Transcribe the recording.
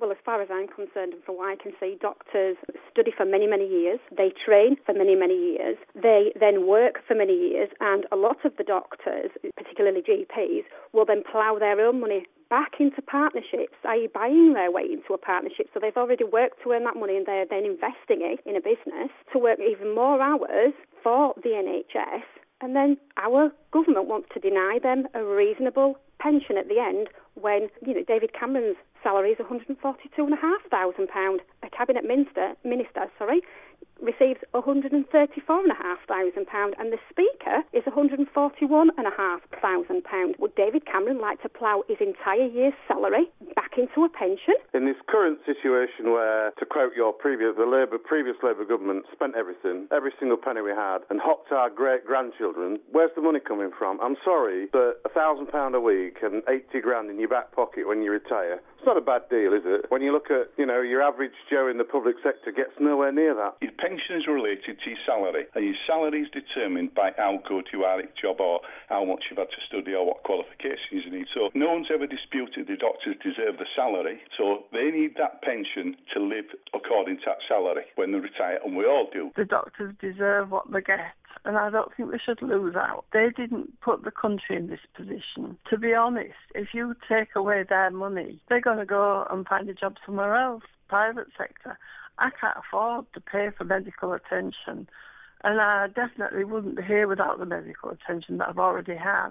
Well, as far as I'm concerned and from what I can see, doctors study for many, many years. They train for many, many years. They then work for many years. And a lot of the doctors, particularly GPs, will then plough their own money back into partnerships, i.e. buying their way into a partnership. So they've already worked to earn that money and they're then investing it in a business to work even more hours for the NHS. And then our government wants to deny them a reasonable pension at the end when, David Cameron's salary is £142,500. A cabinet minister, receives £134,500 and the Speaker is £141,500. Would David Cameron like to plough his entire year's salary back into a pension? In this current situation where, to quote your previous Labour government, spent everything, every single penny we had, and hopped our great-grandchildren, where's the money coming from? I'm sorry, but £1,000 a week and 80 grand in your back pocket when you retire, it's not a bad deal, is it? When you look at, your average Joe in the public sector gets nowhere near that. Your pension is related to your salary, and your salary is determined by how good you are at your job or how much you've had to study or what qualifications you need. So no one's ever disputed the doctors deserve the salary, so they need that pension to live according to that salary when they retire, and we all do. The doctors deserve what they get, and I don't think we should lose out. They didn't put the country in this position. To be honest, if you take away their money, they're going to go and find a job somewhere else, private sector. I can't afford to pay for medical attention, and I definitely wouldn't be here without the medical attention that I've already had.